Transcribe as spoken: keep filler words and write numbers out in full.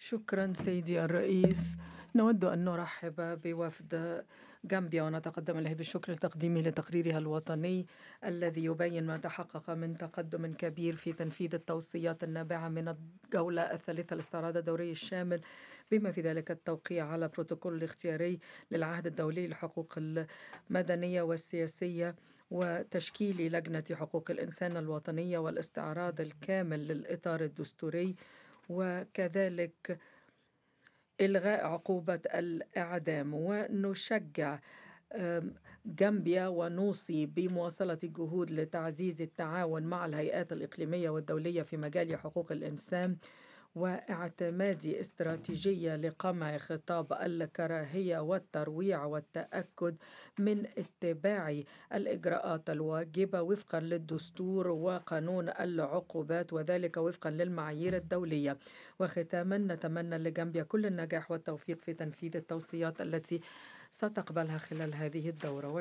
شكرا سيدي الرئيس. نود أن نرحب بوفد غامبيا ونتقدم له بالشكر لتقديمه لتقريرها الوطني الذي يبين ما تحقق من تقدم كبير في تنفيذ التوصيات النابعة من الجولة الثالثة لاستعراض الدوري الشامل، بما في ذلك التوقيع على بروتوكول الاختياري للعهد الدولي للحقوق المدنية والسياسية، وتشكيل لجنة حقوق الإنسان الوطنية والاستعراض الكامل للإطار الدستوري، وكذلك إلغاء عقوبة الإعدام. ونشجع غامبيا ونوصي بمواصلة الجهود لتعزيز التعاون مع الهيئات الإقليمية والدولية في مجال حقوق الإنسان، واعتماد استراتيجية لقمع خطاب الكراهية والترويع، والتأكد من اتباع الإجراءات الواجبة وفقا للدستور وقانون العقوبات، وذلك وفقا للمعايير الدولية. وختاما نتمنى لغامبيا كل النجاح والتوفيق في تنفيذ التوصيات التي ستقبلها خلال هذه الدورة.